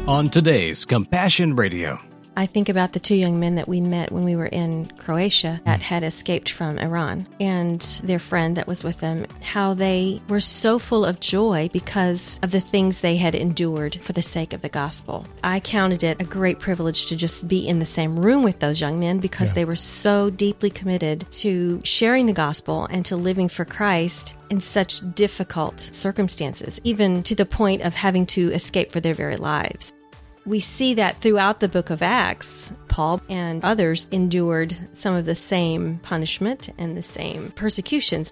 on today's Compassion Radio. I think about the two young men that we met when we were in Croatia that had escaped from Iran, and their friend that was with them, how they were so full of joy because of the things they had endured for the sake of the gospel. I counted it a great privilege to just be in the same room with those young men because they were so deeply committed to sharing the gospel and to living for Christ in such difficult circumstances, even to the point of having to escape for their very lives. We see that throughout the book of Acts, Paul and others endured some of the same punishment and the same persecutions.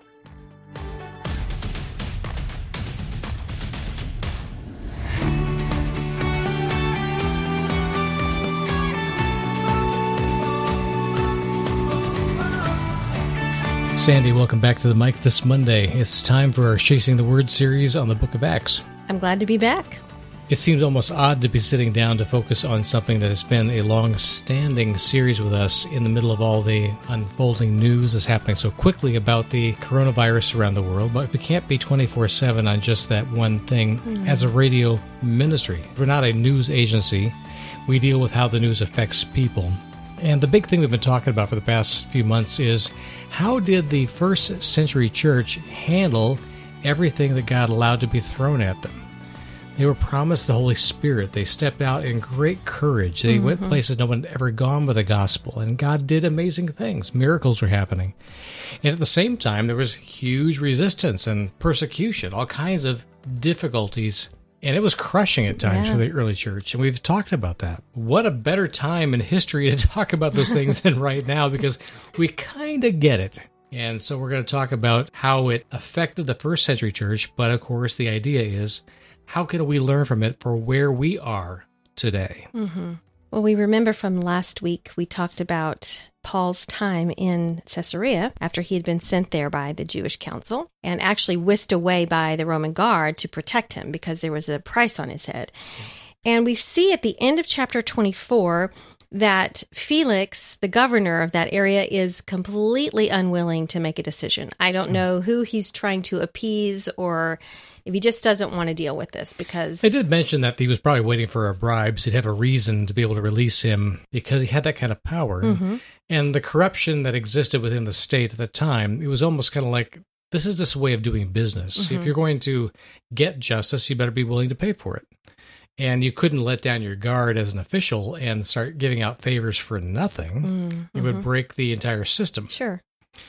Sandy, welcome back to the mic this Monday. It's time for our Chasing the Word series on the book of Acts. I'm glad to be back. It seems almost odd to be sitting down to focus on something that has been a long-standing series with us in the middle of all the unfolding news that's happening so quickly about the coronavirus around the world. But we can't be 24/7 on just that one thing as a radio ministry. We're not a news agency. We deal with how the news affects people. And the big thing we've been talking about for the past few months is how did the first century church handle everything that God allowed to be thrown at them? They were promised the Holy Spirit. They stepped out in great courage. They went places no one had ever gone with the gospel, and God did amazing things. Miracles were happening. And at the same time, there was huge resistance and persecution, all kinds of difficulties, and it was crushing at times for the early church, and we've talked about that. What a better time in history to talk about those things than right now, because we kind of get it. And so we're going to talk about how it affected the first century church, but of course the idea is, how can we learn from it for where we are today? Well, we remember from last week, we talked about Paul's time in Caesarea after he had been sent there by the Jewish council and actually whisked away by the Roman guard to protect him because there was a price on his head. And we see at the end of chapter 24 that Felix, the governor of that area, is completely unwilling to make a decision. I don't know who he's trying to appease or if he just doesn't want to deal with this because... They did mention that he was probably waiting for a bribe, so he'd have a reason to be able to release him because he had that kind of power. And the corruption that existed within the state at the time, it was almost kind of like, this is this way of doing business. If you're going to get justice, you better be willing to pay for it. And you couldn't let down your guard as an official and start giving out favors for nothing. It would break the entire system. Sure.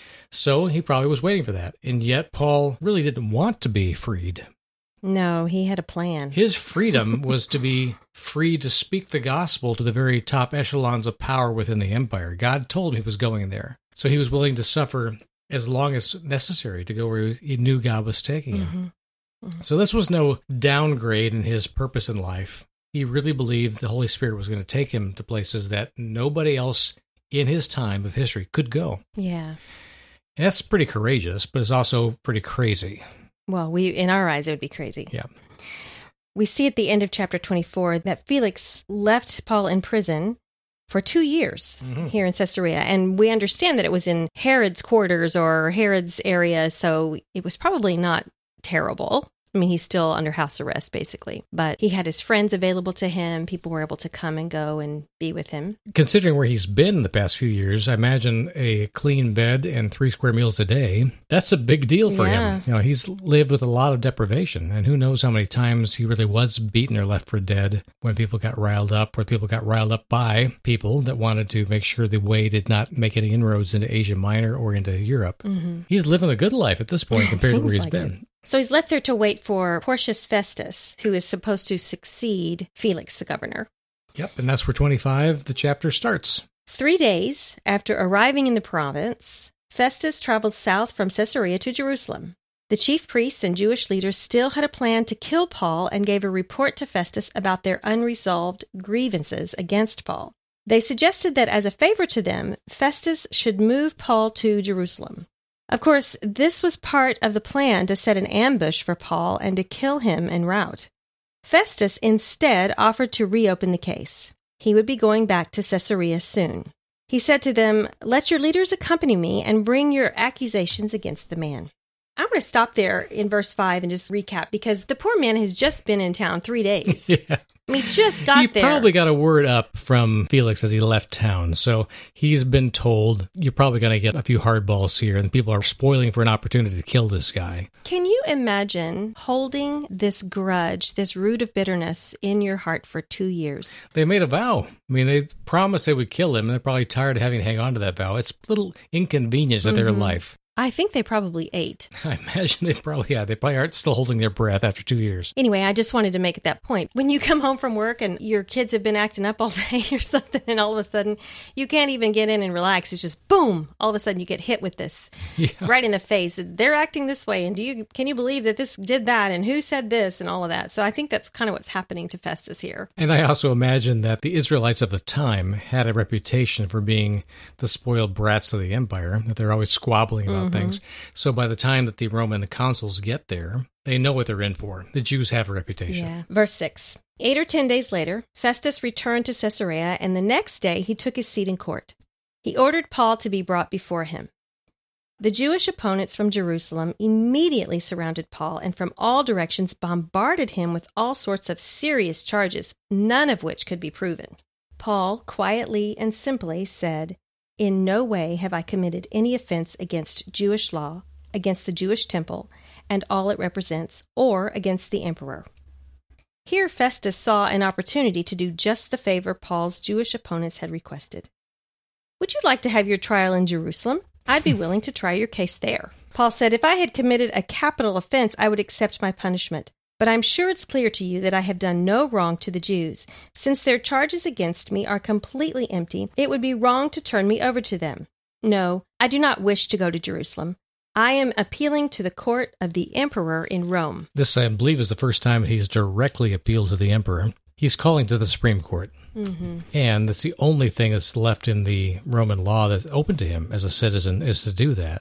So he probably was waiting for that. And yet Paul really didn't want to be freed. No, he had a plan. His freedom was to be free to speak the gospel to the very top echelons of power within the empire. God told him he was going there. So he was willing to suffer as long as necessary to go where he knew God was taking him. So this was no downgrade in his purpose in life. He really believed the Holy Spirit was going to take him to places that nobody else in his time of history could go. Yeah. And that's pretty courageous, but it's also pretty crazy. Well, in our eyes, it would be crazy. Yeah. We see at the end of chapter 24 that Felix left Paul in prison for 2 years here in Caesarea. And we understand that it was in Herod's quarters or Herod's area, so it was probably not terrible. I mean, he's still under house arrest, basically. But he had his friends available to him. People were able to come and go and be with him. Considering where he's been the past few years, I imagine a clean bed and 3 square meals a day, that's a big deal for him. You know, he's lived with a lot of deprivation, and who knows how many times he really was beaten or left for dead when people got riled up, or people got riled up by people that wanted to make sure the way did not make any inroads into Asia Minor or into Europe. He's living a good life at this point compared to where he's been. So he's left there to wait for Porcius Festus, who is supposed to succeed Felix, the governor. Yep, and that's where 25, the chapter starts. 3 days after arriving in the province, Festus traveled south from Caesarea to Jerusalem. The chief priests and Jewish leaders still had a plan to kill Paul and gave a report to Festus about their unresolved grievances against Paul. They suggested that as a favor to them, Festus should move Paul to Jerusalem. Of course, this was part of the plan to set an ambush for Paul and to kill him en route. Festus instead offered to reopen the case. He would be going back to Caesarea soon. He said to them, "Let your leaders accompany me and bring your accusations against the man." I'm going to stop there in verse 5 and just recap, because the poor man has just been in town 3 days. I mean, just got he there. He probably got a word up from Felix as he left town. So he's been told, you're probably going to get a few hardballs here, and people are spoiling for an opportunity to kill this guy. Can you imagine holding this grudge, this root of bitterness in your heart for 2 years? They made a vow. I mean, they promised they would kill him, and they're probably tired of having to hang on to that vow. It's a little inconvenient to their life. I think they probably ate. I imagine they probably aren't still holding their breath after 2 years. Anyway, I just wanted to make that point. When you come home from work and your kids have been acting up all day or something, and all of a sudden you can't even get in and relax. It's just boom. All of a sudden you get hit with this right in the face. They're acting this way. And can you believe that this did that? And who said this? And all of that. So I think that's kind of what's happening to Festus here. And I also imagine that the Israelites of the time had a reputation for being the spoiled brats of the empire, that they're always squabbling about things. So by the time that the Roman consuls get there, they know what they're in for. The Jews have a reputation. Yeah. Verse 6. 8 or 10 days later, Festus returned to Caesarea, and the next day he took his seat in court. He ordered Paul to be brought before him. The Jewish opponents from Jerusalem immediately surrounded Paul and from all directions bombarded him with all sorts of serious charges, none of which could be proven. Paul quietly and simply said, "In no way have I committed any offense against Jewish law, against the Jewish temple, and all it represents, or against the emperor." Here Festus saw an opportunity to do just the favor Paul's Jewish opponents had requested. "Would you like to have your trial in Jerusalem? I'd be willing to try your case there." Paul said, "If I had committed a capital offense, I would accept my punishment. But I'm sure it's clear to you that I have done no wrong to the Jews. Since their charges against me are completely empty, it would be wrong to turn me over to them. No, I do not wish to go to Jerusalem. I am appealing to the court of the emperor in Rome." This, I believe, is the first time he's directly appealed to the emperor. He's calling to the Supreme Court. And that's the only thing that's left in the Roman law that's open to him as a citizen, is to do that.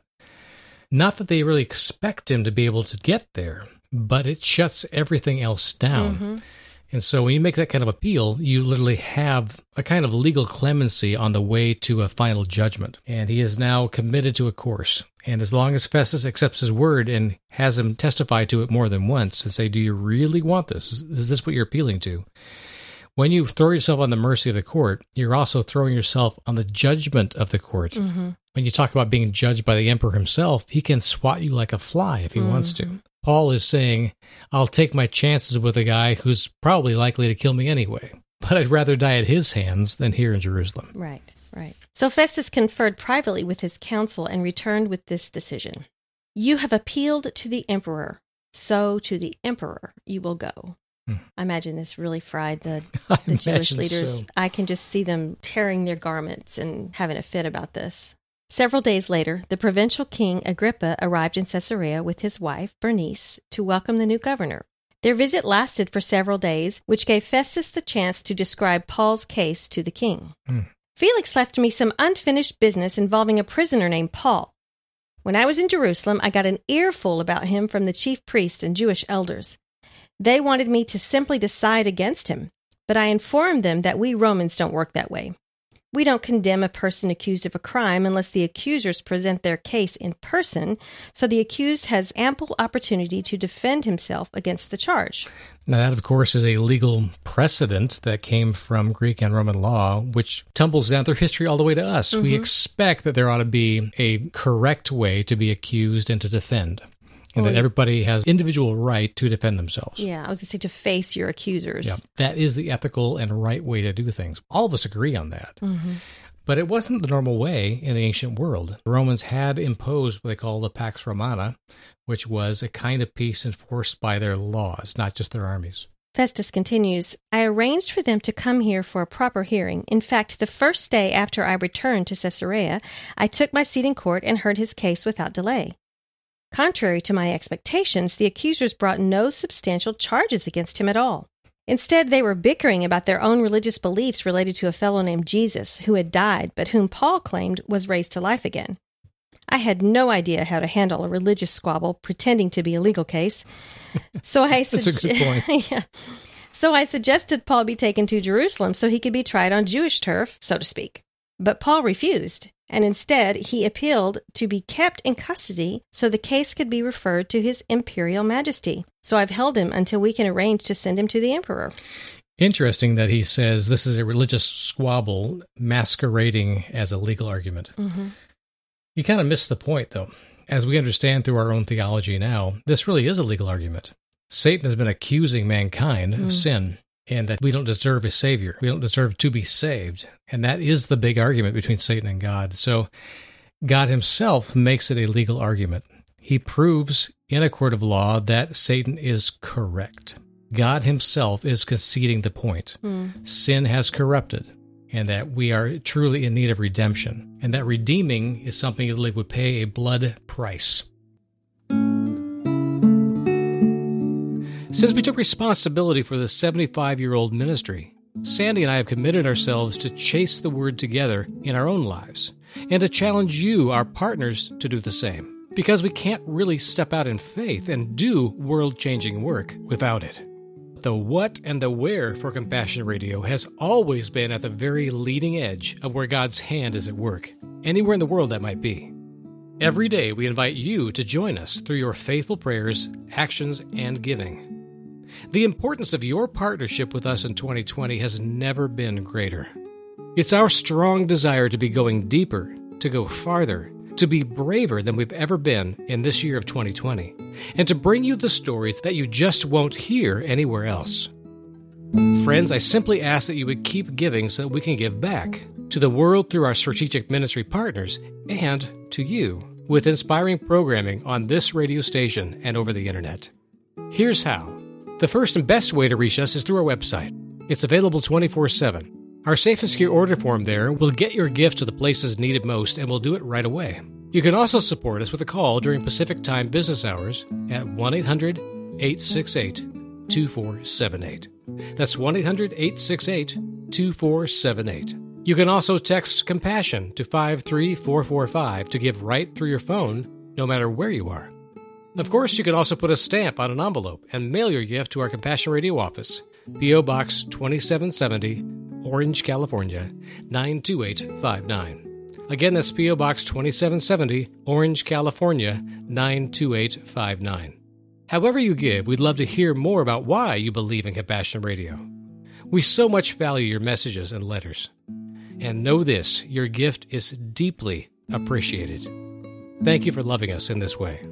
Not that they really expect him to be able to get there, but it shuts everything else down. And so when you make that kind of appeal, you literally have a kind of legal clemency on the way to a final judgment. And he is now committed to a course. And as long as Festus accepts his word and has him testify to it more than once and say, "Do you really want this? Is this what you're appealing to?" When you throw yourself on the mercy of the court, you're also throwing yourself on the judgment of the court. When you talk about being judged by the emperor himself, he can swat you like a fly if he wants to. Paul is saying, I'll take my chances with a guy who's probably likely to kill me anyway, but I'd rather die at his hands than here in Jerusalem. Right. So Festus conferred privately with his council and returned with this decision. "You have appealed to the emperor, so to the emperor you will go." I imagine this really fried the Jewish leaders. So. I can just see them tearing their garments and having a fit about this. Several days later, the provincial king Agrippa arrived in Caesarea with his wife, Bernice, to welcome the new governor. Their visit lasted for several days, which gave Festus the chance to describe Paul's case to the king. "Felix left me some unfinished business involving a prisoner named Paul. When I was in Jerusalem, I got an earful about him from the chief priests and Jewish elders. They wanted me to simply decide against him, but I informed them that we Romans don't work that way. We don't condemn a person accused of a crime unless the accusers present their case in person, so the accused has ample opportunity to defend himself against the charge." Now, that, of course, is a legal precedent that came from Greek and Roman law, which tumbles down through history all the way to us. We expect that there ought to be a correct way to be accused and to defend. And that everybody has individual right to defend themselves. Yeah, I was going to say to face your accusers. Yeah, that is the ethical and right way to do things. All of us agree on that. But it wasn't the normal way in the ancient world. The Romans had imposed what they call the Pax Romana, which was a kind of peace enforced by their laws, not just their armies. Festus continues, "I arranged for them to come here for a proper hearing. In fact, the first day after I returned to Caesarea, I took my seat in court and heard his case without delay. Contrary to my expectations, the accusers brought no substantial charges against him at all. Instead, they were bickering about their own religious beliefs related to a fellow named Jesus, who had died, but whom Paul claimed was raised to life again. I had no idea how to handle a religious squabble pretending to be a legal case. So I That's a good point. So I suggested Paul be taken to Jerusalem so he could be tried on Jewish turf, so to speak. But Paul refused, and instead he appealed to be kept in custody so the case could be referred to his imperial majesty. So I've held him until we can arrange to send him to the emperor." Interesting that he says this is a religious squabble masquerading as a legal argument. Mm-hmm. You kind of missed the point, though. As we understand through our own theology now, this really is a legal argument. Satan has been accusing mankind of sin, and that we don't deserve a Savior. We don't deserve to be saved. And that is the big argument between Satan and God. So God himself makes it a legal argument. He proves in a court of law that Satan is correct. God himself is conceding the point. Sin has corrupted, and that we are truly in need of redemption. And that redeeming is something that would pay a blood price. Since we took responsibility for the 75-year-old ministry, Sandy and I have committed ourselves to chase the word together in our own lives, and to challenge you, our partners, to do the same. Because we can't really step out in faith and do world-changing work without it. The what and the where for Compassion Radio has always been at the very leading edge of where God's hand is at work, anywhere in the world that might be. Every day we invite you to join us through your faithful prayers, actions, and giving. The importance of your partnership with us in 2020 has never been greater. It's our strong desire to be going deeper, to go farther, to be braver than we've ever been in this year of 2020, and to bring you the stories that you just won't hear anywhere else. Friends, I simply ask that you would keep giving so that we can give back to the world through our strategic ministry partners and to you with inspiring programming on this radio station and over the internet. Here's how. The first and best way to reach us is through our website. It's available 24/7. Our safe and secure order form there will get your gift to the places needed most, and we'll do it right away. You can also support us with a call during Pacific Time business hours at 1-800-868-2478. That's 1-800-868-2478. You can also text Compassion to 53445 to give right through your phone, no matter where you are. Of course, you can also put a stamp on an envelope and mail your gift to our Compassion Radio office, P.O. Box 2770, Orange, California, 92859. Again, that's P.O. Box 2770, Orange, California, 92859. However you give, we'd love to hear more about why you believe in Compassion Radio. We so much value your messages and letters. And know this, your gift is deeply appreciated. Thank you for loving us in this way.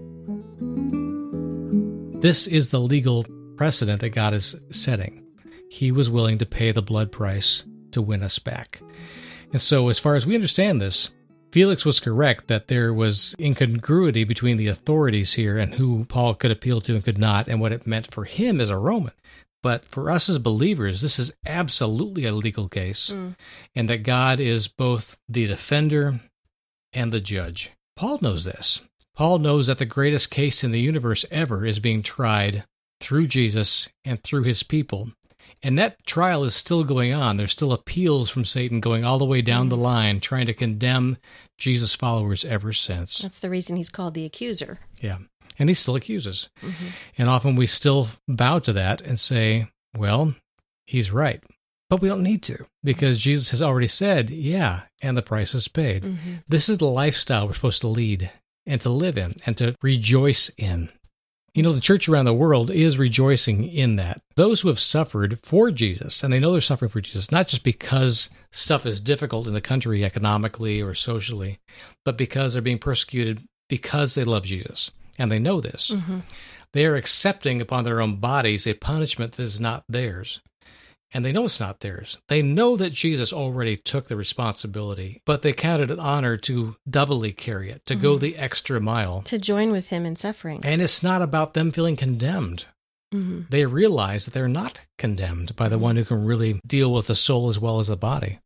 This is the legal precedent that God is setting. He was willing to pay the blood price to win us back. And so as far as we understand this, Felix was correct that there was incongruity between the authorities here and who Paul could appeal to and could not, and what it meant for him as a Roman. But for us as believers, this is absolutely a legal case, and that God is both the defender and the judge. Paul knows this. Paul knows that the greatest case in the universe ever is being tried through Jesus and through his people. And that trial is still going on. There's still appeals from Satan going all the way down the line, trying to condemn Jesus' followers ever since. That's the reason he's called the accuser. Yeah, and he still accuses. And often we still bow to that and say, well, he's right. But we don't need to, because Jesus has already said, yeah, and the price is paid. This is the lifestyle we're supposed to lead and to live in and to rejoice in. You know, the church around the world is rejoicing in that. Those who have suffered for Jesus, and they know they're suffering for Jesus, not just because stuff is difficult in the country economically or socially, but because they're being persecuted because they love Jesus, and they know this. They are accepting upon their own bodies a punishment that is not theirs. And they know it's not theirs. They know that Jesus already took the responsibility, but they count it an honor to doubly carry it, to go the extra mile. To join with him in suffering. And it's not about them feeling condemned. They realize that they're not condemned by the one who can really deal with the soul as well as the body.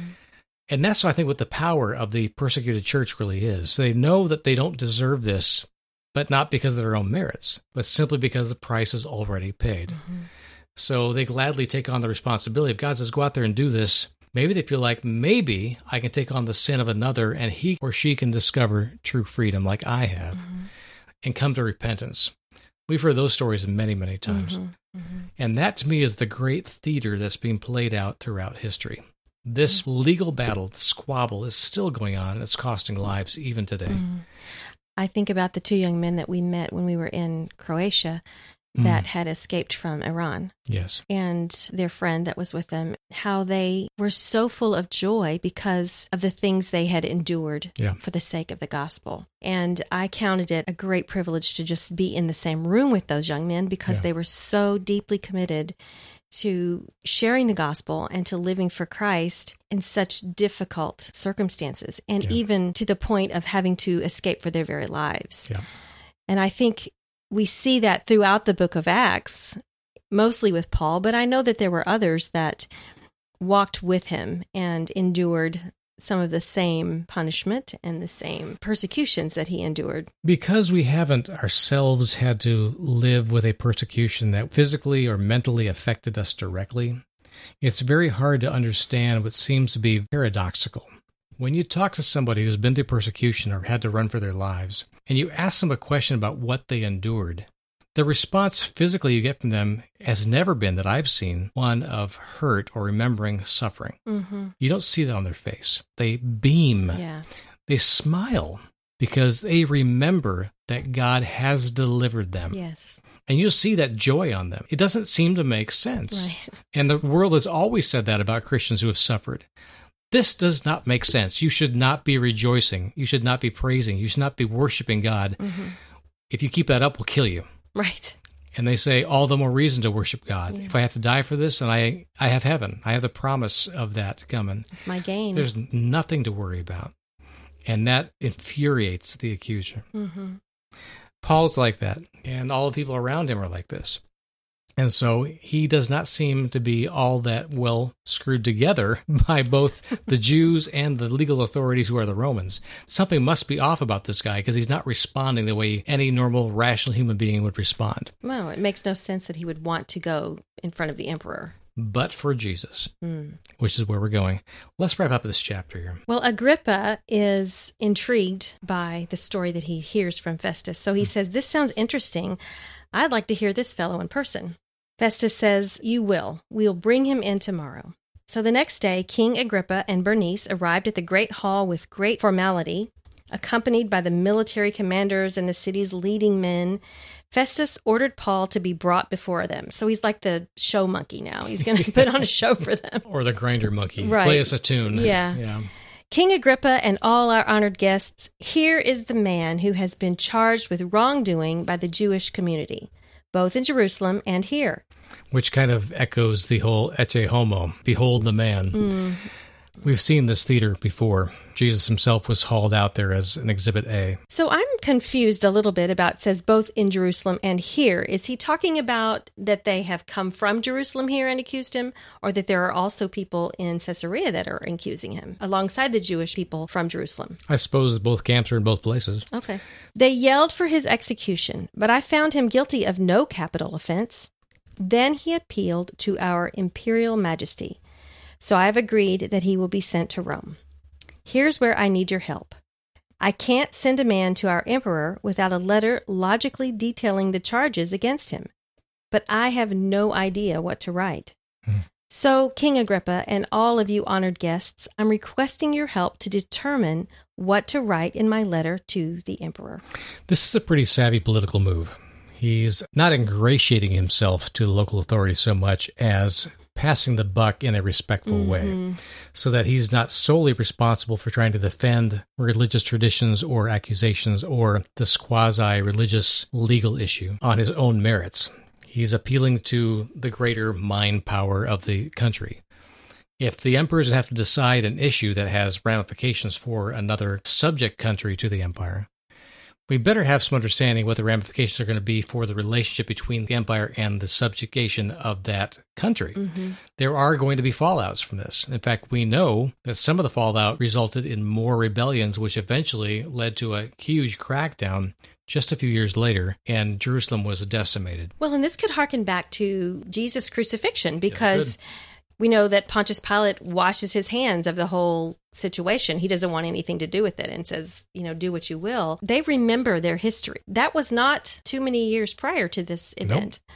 And that's, I think, what the power of the persecuted church really is. They know that they don't deserve this, but not because of their own merits, but simply because the price is already paid. So they gladly take on the responsibility. If God says, go out there and do this, maybe they feel like, maybe I can take on the sin of another and he or she can discover true freedom like I have and come to repentance. We've heard those stories many, many times. And that to me is the great theater that's being played out throughout history. This legal battle, the squabble, is still going on, and it's costing lives even today. I think about the two young men that we met when we were in Croatia. that had escaped from Iran. Yes. And their friend that was with them, how they were so full of joy because of the things they had endured for the sake of the gospel. And I counted it a great privilege to just be in the same room with those young men because they were so deeply committed to sharing the gospel and to living for Christ in such difficult circumstances, and even to the point of having to escape for their very lives. Yeah. And I think we see that throughout the book of Acts, mostly with Paul, but I know that there were others that walked with him and endured some of the same punishment and the same persecutions that he endured. Because we haven't ourselves had to live with a persecution that physically or mentally affected us directly, it's very hard to understand what seems to be paradoxical. When you talk to somebody who's been through persecution or had to run for their lives, and you ask them a question about what they endured, the response physically you get from them has never been, that I've seen, one of hurt or remembering suffering. Mm-hmm. You don't see that on their face. They beam. Yeah. They smile because they remember that God has delivered them. Yes. And you'll see that joy on them. It doesn't seem to make sense. Right. And the world has always said that about Christians who have suffered. This does not make sense. You should not be rejoicing. You should not be praising. You should not be worshiping God. Mm-hmm. If you keep that up, we'll kill you. Right. And they say, all the more reason to worship God. Yeah. If I have to die for this, then I have heaven. I have the promise of that coming. It's my gain. There's nothing to worry about. And that infuriates the accuser. Mm-hmm. Paul's like that, and all the people around him are like this. And so he does not seem to be all that well screwed together by both the Jews and the legal authorities who are the Romans. Something must be off about this guy because he's not responding the way any normal, rational human being would respond. Well, it makes no sense that he would want to go in front of the emperor. But for Jesus, which is where we're going. Let's wrap up this chapter here. Well, Agrippa is intrigued by the story that he hears from Festus. So he says, this sounds interesting. I'd like to hear this fellow in person. Festus says, you will. We'll bring him in tomorrow. So the next day, King Agrippa and Bernice arrived at the great hall with great formality, accompanied by the military commanders and the city's leading men. Festus ordered Paul to be brought before them. So he's like the show monkey now. He's going to put on a show for them. Or the grinder monkey. Right. Play us a tune. Yeah. King Agrippa and all our honored guests, here is the man who has been charged with wrongdoing by the Jewish community, both in Jerusalem and here. Which kind of echoes the whole ecce homo, behold the man. We've seen this theater before. Jesus himself was hauled out there as an Exhibit A. So I'm confused a little bit about, says both in Jerusalem and here. Is he talking about that they have come from Jerusalem here and accused him, or that there are also people in Caesarea that are accusing him, alongside the Jewish people from Jerusalem? I suppose both camps are in both places. Okay. They yelled for his execution, but I found him guilty of no capital offense. Then he appealed to our imperial majesty. So I have agreed that he will be sent to Rome. Here's where I need your help. I can't send a man to our emperor without a letter logically detailing the charges against him, but I have no idea what to write. So, King Agrippa and all of you honored guests, I'm requesting your help to determine what to write in my letter to the emperor. This is a pretty savvy political move. He's not ingratiating himself to the local authorities so much as passing the buck in a respectful way, so that he's not solely responsible for trying to defend religious traditions or accusations or this quasi-religious legal issue on his own merits. He's appealing to the greater mind power of the country. If the emperors have to decide an issue that has ramifications for another subject country to the empire, we better have some understanding what the ramifications are going to be for the relationship between the empire and the subjugation of that country. There are going to be fallouts from this. In fact, we know that some of the fallout resulted in more rebellions, which eventually led to a huge crackdown just a few years later, and Jerusalem was decimated. Well, and this could harken back to Jesus' crucifixion, because we know that Pontius Pilate washes his hands of the whole situation. He doesn't want anything to do with it and says, do what you will. They remember their history. That was not too many years prior to this event. Nope.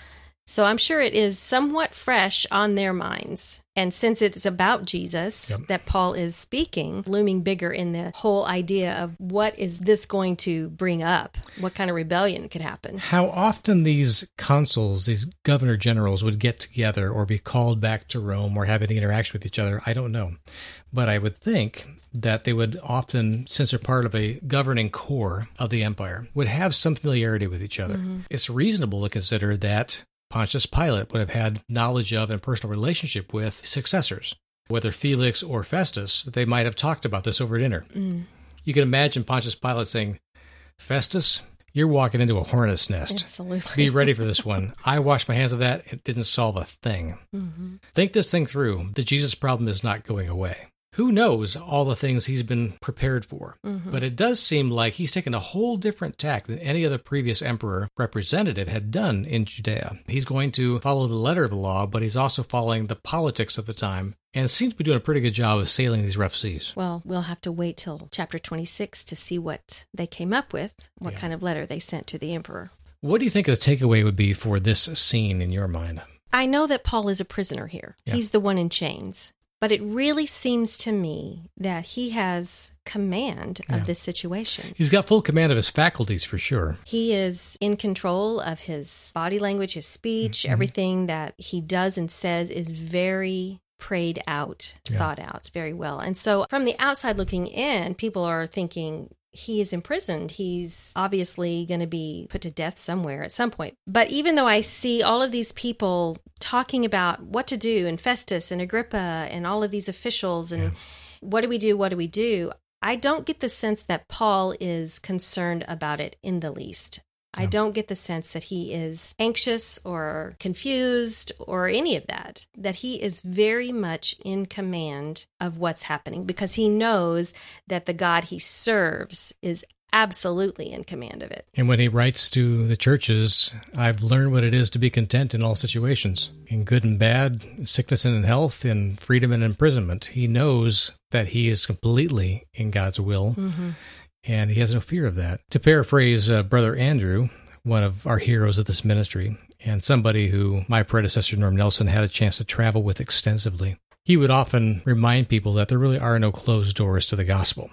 So I'm sure it is somewhat fresh on their minds. And since it's about Jesus that Paul is speaking, looming bigger in the whole idea of what is this going to bring up? What kind of rebellion could happen? How often these consuls, these governor generals, would get together or be called back to Rome or have any interaction with each other, I don't know. But I would think that they would often, since they're part of a governing core of the empire, would have some familiarity with each other. Mm-hmm. It's reasonable to consider that Pontius Pilate would have had knowledge of and personal relationship with successors, whether Felix or Festus. They might have talked about this over dinner. Mm. You can imagine Pontius Pilate saying, Festus, you're walking into a hornet's nest. Absolutely. Be ready for this one. I washed my hands of that. It didn't solve a thing. Mm-hmm. Think this thing through. The Jesus problem is not going away. Who knows all the things he's been prepared for? Mm-hmm. But it does seem like he's taken a whole different tack than any other previous emperor representative had done in Judea. He's going to follow the letter of the law, but he's also following the politics of the time and seems to be doing a pretty good job of sailing these rough seas. Well, we'll have to wait till chapter 26 to see what they came up with, what kind of letter they sent to the emperor. What do you think the takeaway would be for this scene in your mind? I know that Paul is a prisoner here. Yeah. He's the one in chains. But it really seems to me that he has command of this situation. He's got full command of his faculties, for sure. He is in control of his body language, his speech, everything that he does and says is very prayed out, thought out very well. And so from the outside looking in, people are thinking, he is imprisoned. He's obviously going to be put to death somewhere at some point. But even though I see all of these people talking about what to do, and Festus and Agrippa and all of these officials, and what do we do, I don't get the sense that Paul is concerned about it in the least. I don't get the sense that he is anxious or confused or any of that, that he is very much in command of what's happening because he knows that the God he serves is absolutely in command of it. And when he writes to the churches, I've learned what it is to be content in all situations, in good and bad, sickness and in health, in freedom and imprisonment. He knows that he is completely in God's will. Mm-hmm. And he has no fear of that. To paraphrase Brother Andrew, one of our heroes of this ministry, and somebody who my predecessor, Norm Nelson, had a chance to travel with extensively, he would often remind people that there really are no closed doors to the gospel.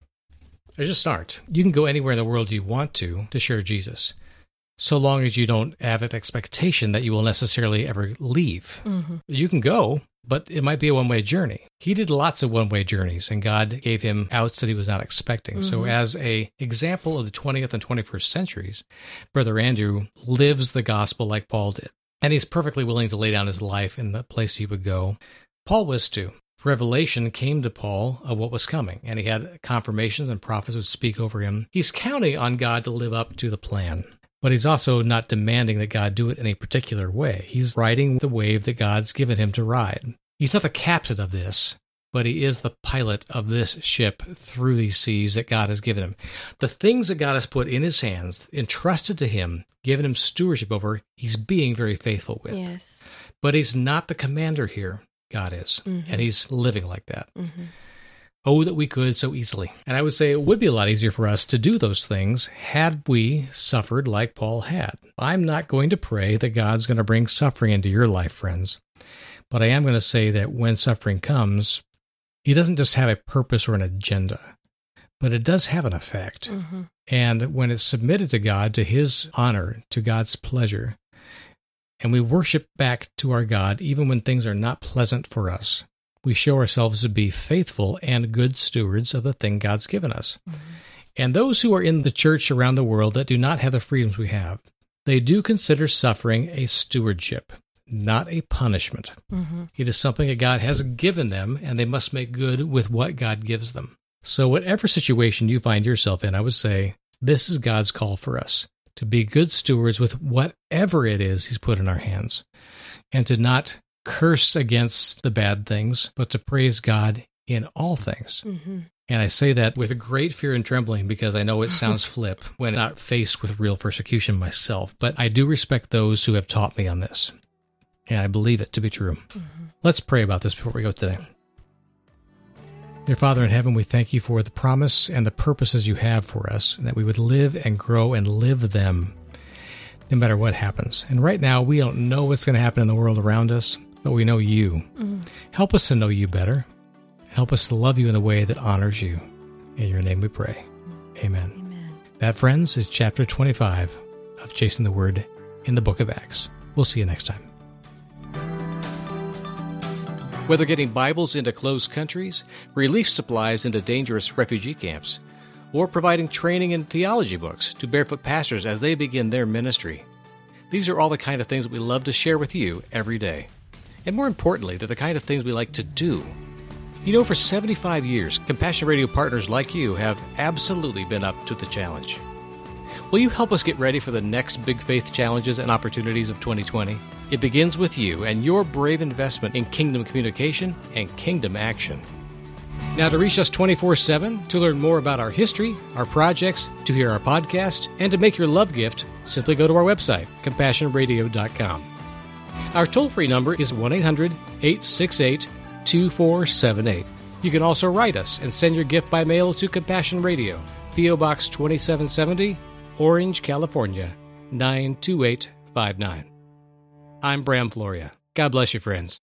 There just aren't. You can go anywhere in the world you want to share Jesus, so long as you don't have an expectation that you will necessarily ever leave. Mm-hmm. You can go, but it might be a one-way journey. He did lots of one-way journeys, and God gave him outs that he was not expecting. Mm-hmm. So as an example of the 20th and 21st centuries, Brother Andrew lives the gospel like Paul did. And he's perfectly willing to lay down his life in the place he would go. Paul was too. Revelation came to Paul of what was coming, and he had confirmations and prophets would speak over him. He's counting on God to live up to the plan. But he's also not demanding that God do it in a particular way. He's riding the wave that God's given him to ride. He's not the captain of this, but he is the pilot of this ship through these seas that God has given him. The things that God has put in his hands, entrusted to him, given him stewardship over, he's being very faithful with. Yes. But he's not the commander here. God is. Mm-hmm. And he's living like that. Mm-hmm. Oh, that we could so easily. And I would say it would be a lot easier for us to do those things had we suffered like Paul had. I'm not going to pray that God's going to bring suffering into your life, friends. But I am going to say that when suffering comes, he doesn't just have a purpose or an agenda, but it does have an effect. Mm-hmm. And when it's submitted to God, to his honor, to God's pleasure, and we worship back to our God even when things are not pleasant for us, we show ourselves to be faithful and good stewards of the thing God's given us. Mm-hmm. And those who are in the church around the world that do not have the freedoms we have, they do consider suffering a stewardship, not a punishment. Mm-hmm. It is something that God has given them, and they must make good with what God gives them. So whatever situation you find yourself in, I would say, this is God's call for us, to be good stewards with whatever it is he's put in our hands, and to not curse against the bad things, but to praise God in all things. Mm-hmm. And I say that with great fear and trembling because I know it sounds flip when not faced with real persecution myself, but I do respect those who have taught me on this, and I believe it to be true. Mm-hmm. Let's pray about this before we go today. Dear Father in heaven, we thank you for the promise and the purposes you have for us, and that we would live and grow and live them no matter what happens. And right now, we don't know what's going to happen in the world around us, but we know you. Help us to know you better. Help us to love you in a way that honors you. In your name we pray. Amen. Amen. That, friends, is chapter 25 of Chasing the Word in the book of Acts. We'll see you next time. Whether getting Bibles into closed countries, relief supplies into dangerous refugee camps, or providing training in theology books to barefoot pastors as they begin their ministry, these are all the kind of things that we love to share with you every day. And more importantly, they're the kind of things we like to do. You know, for 75 years, Compassion Radio partners like you have absolutely been up to the challenge. Will you help us get ready for the next big faith challenges and opportunities of 2020? It begins with you and your brave investment in kingdom communication and kingdom action. Now, to reach us 24/7, to learn more about our history, our projects, to hear our podcast, and to make your love gift, simply go to our website, CompassionRadio.com. Our toll-free number is 1-800-868-2478. You can also write us and send your gift by mail to Compassion Radio, P.O. Box 2770, Orange, California, 92859. I'm Bram Floria. God bless you, friends.